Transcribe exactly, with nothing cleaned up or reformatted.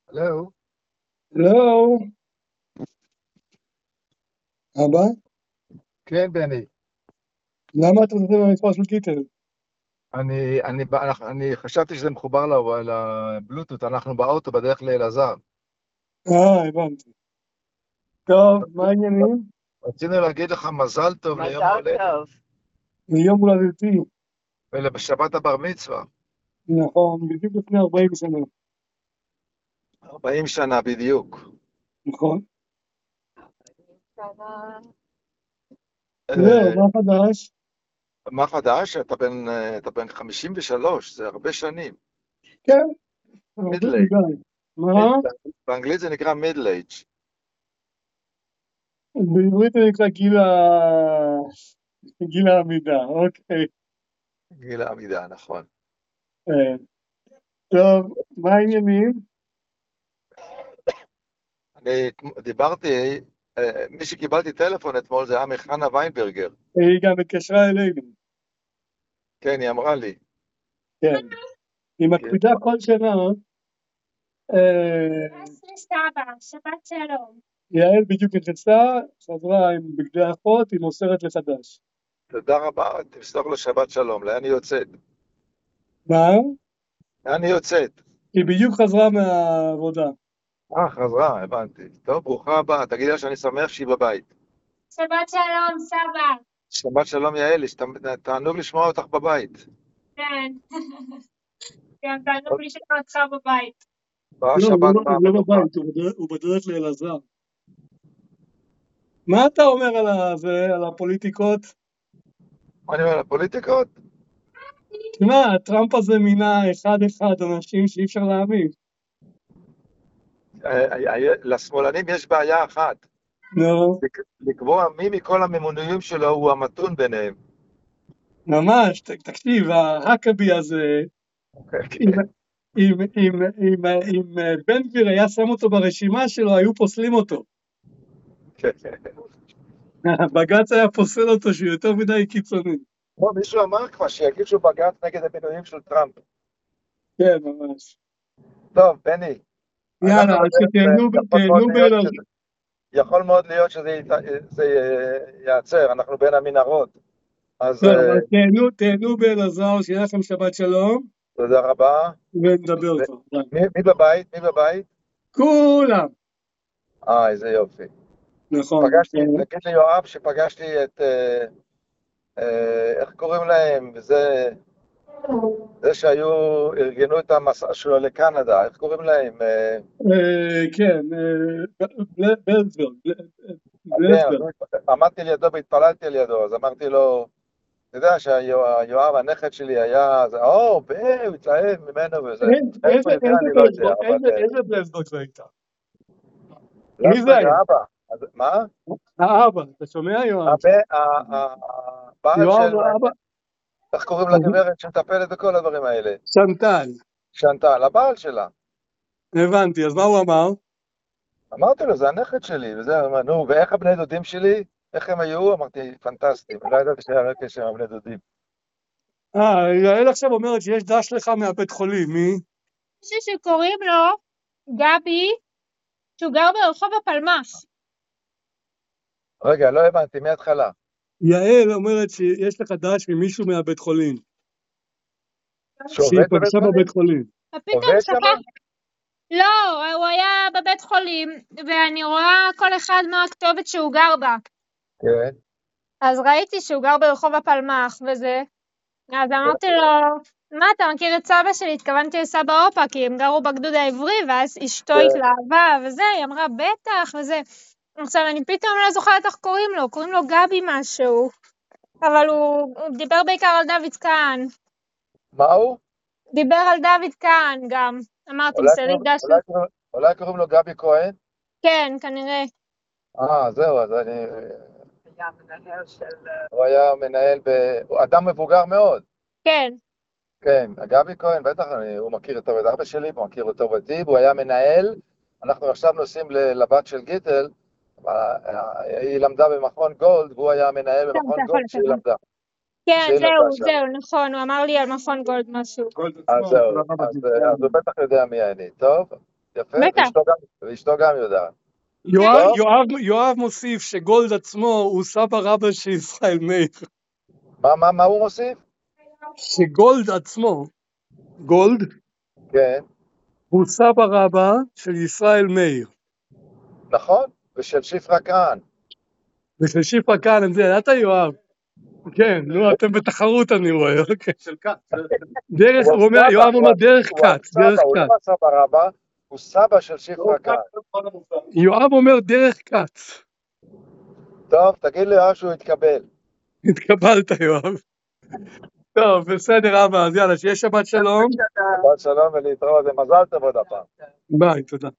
הלו, לא, אבא, כן בני, למה אתה מדבר במספר של גיטל? אני, אני, ב- אנחנו- אני חשבתי שזה מחובר ל- לבלוטות, אנחנו באוטו בדרך לאלעזר. אה, הבנתי. טוב, מה העניינים? רצינו להגיד לך מזל טוב ליום מזל ההולדת טוב. ליום הולדתי, ולשבת הבר מצווה, נכון, בדיוק לפני ארבעים שנה, ארבעים שנה בדיוק. נכון? זהו, אה, מה חדש? מה חדש? אתה בן, אה, אתה בן חמישים ושלוש, זה הרבה שנים. כן, הרבה מידלייג', מדי. מה? באנגלית זה נקרא מידלייג', בעברית זה נקרא גיל ה... גיל העמידה, אוקיי. גיל העמידה, נכון. אה, טוב, מה העניינים? אני דיברתי, אה, מי שקיבלתי טלפון אתמול זה היה מחנה ויינברגר. היא גם התקשרה אלינו, כן, היא אמרה לי. כן. היא מקפידה כל שנה, אה, סבא, שבת שלום. יעל בדיוק נכנסה, חזרה עם בגדי אחות, היא מוסרת לחדש. תודה רבה, תמסור לו שבת שלום. לאן היא יוצאת? מה? לאן היא יוצאת? היא בדיוק חזרה מהעבודה. אה, חזרה, הבנתי. טוב, ברוכה הבאה. תגידי לה שאני שמח שהיא בבית. שבת שלום, סבא. שבת שלום יעל, תענוג לשמוע אותך בבית. כן. גם תענוג לשמוע אותך בבית. באה לא, הוא שבת לא באה הוא לא בטוחה. בבית, הוא בדרך- הוא בדרך לאלעזר. מה אתה אומר על הזה, על הפוליטיקות? מה אני אומר, לפוליטיקות? תשמע, טראמפ הזה מינה אחד-אחד אנשים שאי אפשר להאמין. אה, אה, לשמאלנים יש בעיה אחת, נו, לק- לקבוע מי מכל הממוניים שלו הוא המתון ביניהם. ממש, ת- תקשיב, ההאקבי הזה, אם, אם, אם, אם, אם אה, בן גביר היה שם אותו ברשימה שלו, היו פוסלים אותו. בג"ץ היה פוסל אותו שהוא יותר מדי קיצוני. כמו מישהו אמר כבר שיגישו בג"ץ נגד המינויים של טראמפ. כן, ממש. טוב, בני, יאללה, אנחנו אז בדרך שתהנו כלל, יכול מאוד תהנו להיות באלעזר. שזה, יכול מאוד להיות שזה ית- זה ייעצר, אנחנו בין המנהרות. אז טוב, אה, אז תהנו, תהנו באלעזר, שיהיה לכם שבת שלום, תודה רבה. ונדבר כבר. ביי. מי, מי בבית? מי בבית? כולם. אה, איזה יופי. נכון. פגשתי, תגיד לי יואב, שפגשתי את, אה, אה, איך קוראים להם? זה, זה שהיו, ארגנו את המסע שלו לקנדה, איך קוראים להם? אה, אה, כן, אה, בל- בלזברג. כן, אז בלזברג. הוא- עמדתי לידו והתפללתי על ידו, אז אמרתי לו, אתה יודע שהיואב, הנכד שלי היה, אז, או, ב, הוא התלהב ממנו וזה. אין- איך איזה הוא יודע, איזה אני לא יודע, בלזברג? אבל איזה- אה, איזה בלזברג זה הייתה? מי זה לסברג היה? האבא. אז מה? האבא, אתה שומע יואב? הבן- ה- ה- הבעל יואב של, האבא? איך קוראים לגברת שמטפלת בכל הדברים האלה? שנטל. שנטל, הבעל שלה. הבנתי, אז מה הוא אמר? אמרתי לו, זה הנכד שלי, וזה, הוא אמר, נו, ואיך הבני דודים שלי? איך הם היו? אמרתי, פנטסטיים, לא ידעתי שהיה רק קשר עם הבני דודים. אה, יעל עכשיו אומרת שיש דש לך מהבית חולים, מי? מישהו שקוראים לו גבי, שהוא גר ברחוב הפלמ"ח. רגע, לא הבנתי, מההתחלה. יעל אומרת שיש לך דש ממישהו מהבית חולים. שהיא שעובד בבית פגשה חולים? בבית חולים. פתאום עובד שם? שכח. לא, הוא היה בבית חולים, ואני רואה כל אחד מה הכתובת שהוא גר בה. כן. אז ראיתי שהוא גר ברחוב הפלמ"ח וזה. אז אמרתי לו, מה, אתה מכיר את סבא שלי? התכוונתי לסבא אופה, כי הם גרו בגדוד העברי, ואז אשתו כן. התלהבה וזה, היא אמרה, בטח וזה. עכשיו, אני פתאום לא זוכרת איך קוראים לו, קוראים לו גבי משהו, אבל הוא, הוא דיבר בעיקר על דוד כהן. מה הוא? דיבר על דוד כהן גם. אמרתי, אולי מסריק קוראים- דש אולי קוראים- אולי קוראים לו גבי כהן? כן, כנראה. אה, זהו, אז אני... היה מנהל של... הוא היה מנהל ב... הוא אדם מבוגר מאוד. כן. כן, גבי כהן, בטח, אני, הוא מכיר אותו את אבא שלי, הוא מכיר אותו אותי, והוא היה מנהל. אנחנו עכשיו נוסעים ל- לבת של גיטל, אה, היא למדה במכון גולד, והוא היה מנהל אתה במכון יכול גולד שהיא לקחת. למדה. כן, שהיא זהו, למדה שם. זהו, נכון, הוא אמר לי על מכון גולד משהו. גולד אז עצמו, זהו, כולם אז, בגזרה. אז הוא בטח יודע מי אני, טוב? יפה, בטח. ואשתו גם, ואשתו גם יודעת. יואב, טוב. יואב, יואב מוסיף שגולד עצמו הוא סבא רבא של ישראל מאיר. מה, מה, מה הוא מוסיף? שגולד עצמו, גולד, כן, הוא סבא רבא של ישראל מאיר. נכון, ושל שפרה כהן. ושל שפרה כהן, זה ידעת יואב? כן, נו, אתם בתחרות אני רואה, אוקיי. של כת. דרך, הוא אומר, יואב אומר דרך כת, דרך הוא לא כת. סבא רבא, הוא סבא של שפרה כהן. יואב אומר דרך כת. טוב, תגיד לי שהוא התקבל. התקבלת יואב. טוב, בסדר אבא, אז יאללה, שיהיה שבת שלום. שבת שלום ולהתראות, ומזל טוב עוד הפעם. ביי, תודה.